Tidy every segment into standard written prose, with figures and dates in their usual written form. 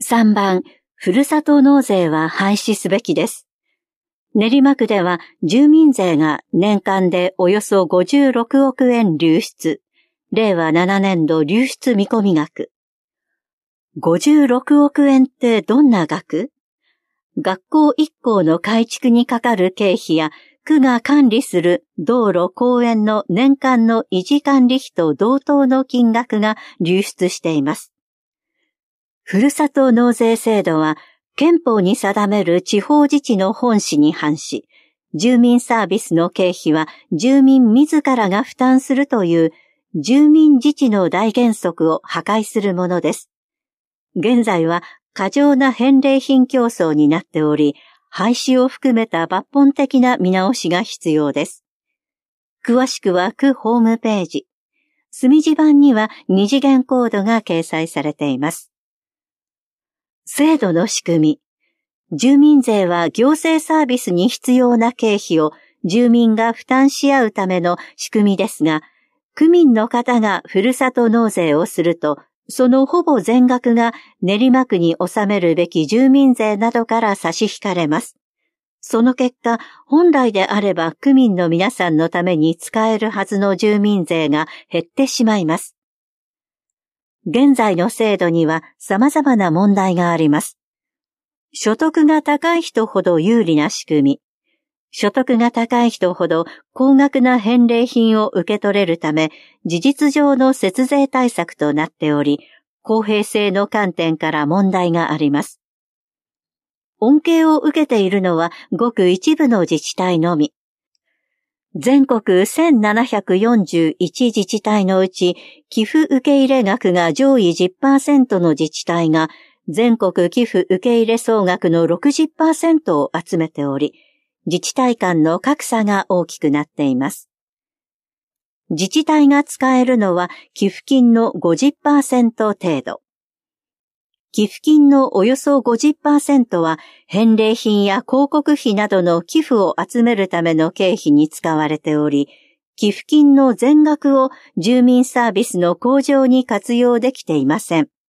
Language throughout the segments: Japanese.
3番、ふるさと納税は廃止すべきです。練馬区では住民税が年間でおよそ56億円流出。令和7年度流出見込み額。56億円ってどんな額？学校1校の改築にかかる経費や区が管理する道路公園の年間の維持管理費と同等の金額が流出しています。ふるさと納税制度は憲法に定める地方自治の本旨に反し、住民サービスの経費は住民自らが負担するという住民自治の大原則を破壊するものです。現在は過剰な返礼品競争になっており、廃止を含めた抜本的な見直しが必要です。詳しくは区ホームページ。墨字版には二次元コードが掲載されています。制度の仕組み。住民税は行政サービスに必要な経費を住民が負担し合うための仕組みですが、区民の方がふるさと納税をすると、そのほぼ全額が練馬区に納めるべき住民税などから差し引かれます。その結果、本来であれば区民の皆さんのために使えるはずの住民税が減ってしまいます。現在の制度には様々な問題があります。所得が高い人ほど有利な仕組み。所得が高い人ほど高額な返礼品を受け取れるため、事実上の節税対策となっており、公平性の観点から問題があります。恩恵を受けているのはごく一部の自治体のみ。全国1741自治体のうち、寄付受け入れ額が上位 10% の自治体が、全国寄付受け入れ総額の 60% を集めており、自治体間の格差が大きくなっています。自治体が使えるのは寄付金の 50% 程度。寄付金のおよそ 50% は返礼品や広告費などの寄付を集めるための経費に使われており、寄付金の全額を住民サービスの向上に活用できていません。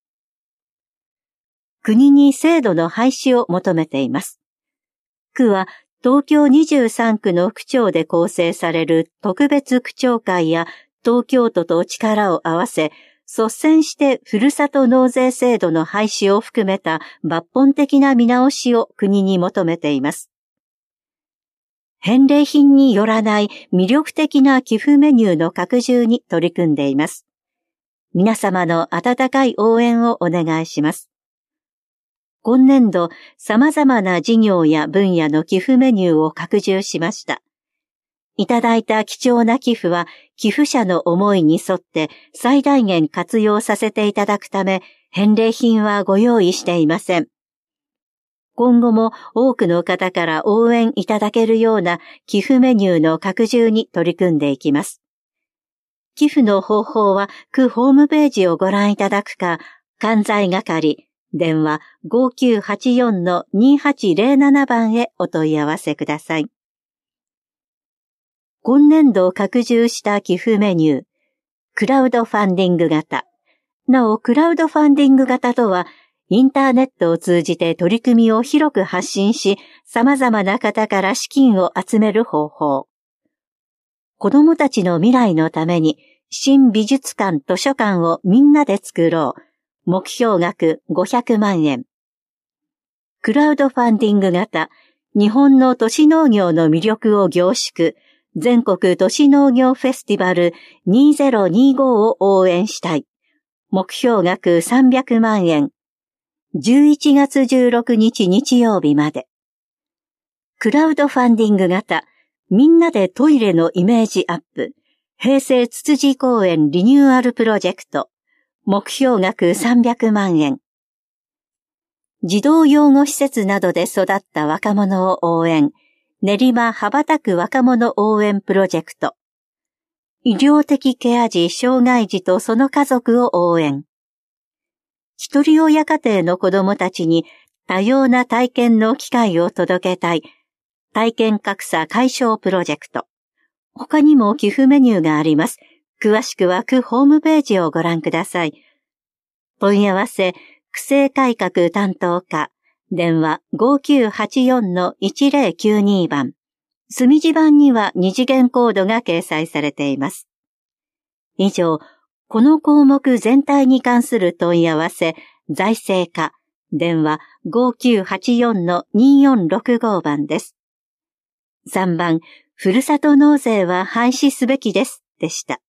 国に制度の廃止を求めています。区は東京23区の区長で構成される特別区長会や東京都と力を合わせ、率先してふるさと納税制度の廃止を含めた抜本的な見直しを国に求めています。返礼品によらない魅力的な寄付メニューの拡充に取り組んでいます。皆様の温かい応援をお願いします。今年度、様々な事業や分野の寄付メニューを拡充しました。いただいた貴重な寄付は、寄付者の思いに沿って最大限活用させていただくため、返礼品はご用意していません。今後も多くの方から応援いただけるような寄付メニューの拡充に取り組んでいきます。寄付の方法は、区ホームページをご覧いただくか、関西係、電話 5984-2807 番へお問い合わせください。今年度拡充した寄付メニュー、クラウドファンディング型。なお、クラウドファンディング型とは、インターネットを通じて取り組みを広く発信し、様々な方から資金を集める方法。子どもたちの未来のために、新美術館図書館をみんなで作ろう。目標額500万円。クラウドファンディング型、日本の都市農業の魅力を凝縮、全国都市農業フェスティバル2025を応援したい。目標額300万円。11月16日日曜日まで。クラウドファンディング型、みんなでトイレのイメージアップ、平成つつじ公園リニューアルプロジェクト。目標額300万円。児童養護施設などで育った若者を応援。練馬羽ばたく若者応援プロジェクト。医療的ケア児、障害児とその家族を応援。一人親家庭の子どもたちに多様な体験の機会を届けたい。体験格差解消プロジェクト。他にも寄付メニューがあります。詳しくは区ホームページをご覧ください。問い合わせ、 区政改革担当課、電話5984-1092番。墨字版には二次元コードが掲載されています。以上、この項目全体に関する問い合わせ、財政課、電話5984-2465番です。3番、ふるさと納税は廃止すべきです、でした。